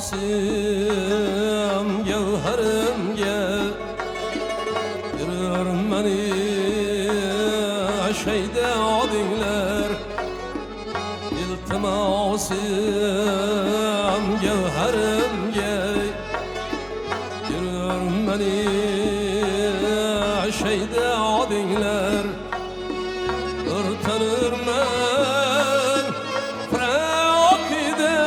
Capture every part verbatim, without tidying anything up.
iltimasım gevherimge yürür beni şeyde adingler. İltimasım gevherimge yürür beni şeyde adingler. Örtenir men frakide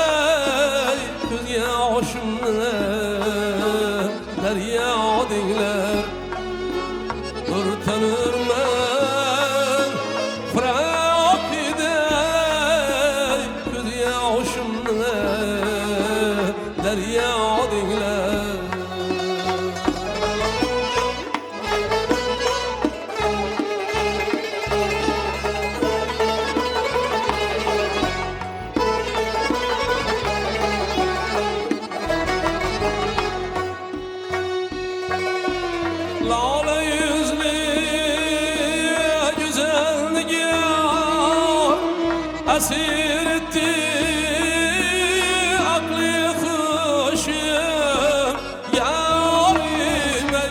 kuzya hoşumne derya adingler. Örtenir men frakide kuzya hoşumne derya adingler. Lale yüzlü güzel nigar esir etti aklı kuşum yarim ey.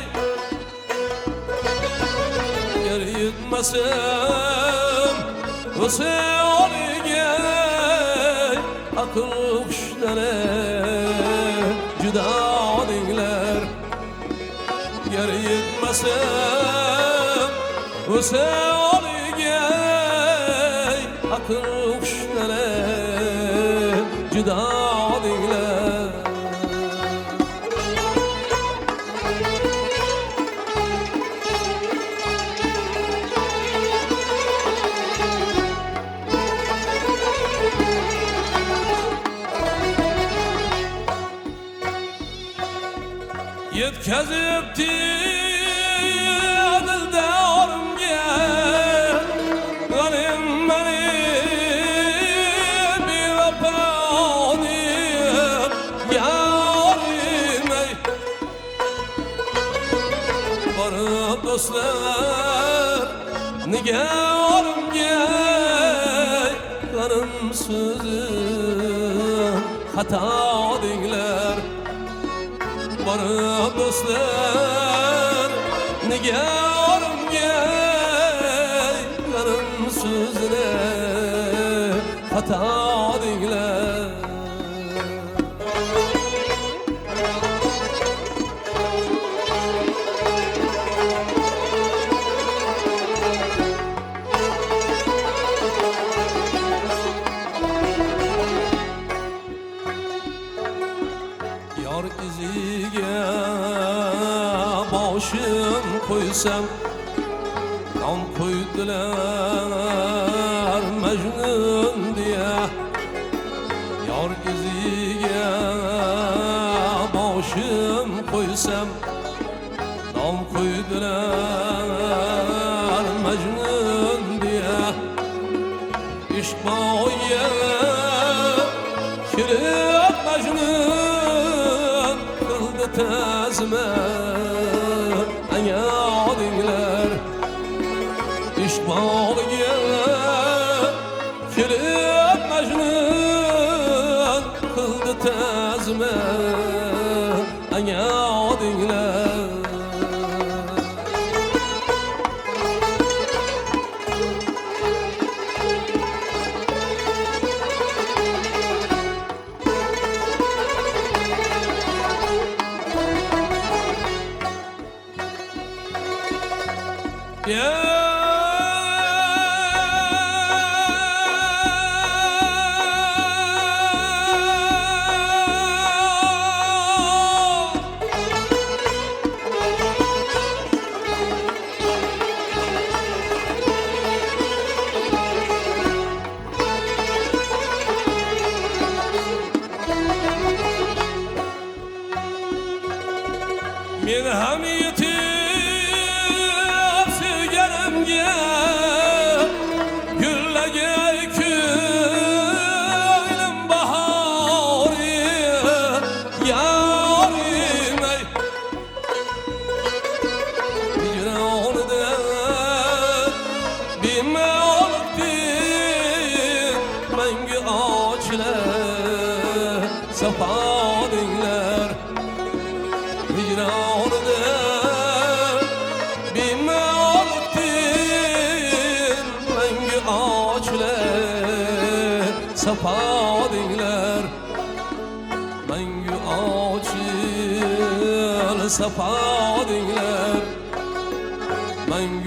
Yer yetmesem usulge akıl kuşlara cüda dinler. Yer yetmesem usulge akıl kuşlara cüda dinler. Yetkazipti dildarimge g'anim meni bevafonim yarim ey. Borib do'stlar nigorimge g'anim so'zim xato denglar. Borib do'stlar nigorimga g'anim so'zini xato denglar. Yar iziga boshim qo'ysam nom qo'ydilar Majnun deya. Yar iziga boshim qo'ysam nom qo'ydilar Majnun deya. Ishq bo'yiga kirib Majnun qildi tazma anga odinglar. Ishq bog'iga kirib Majnun qildi tazma anga odinglar. Yeah. sapa dinler Mengü açıl sapa dinler Mengü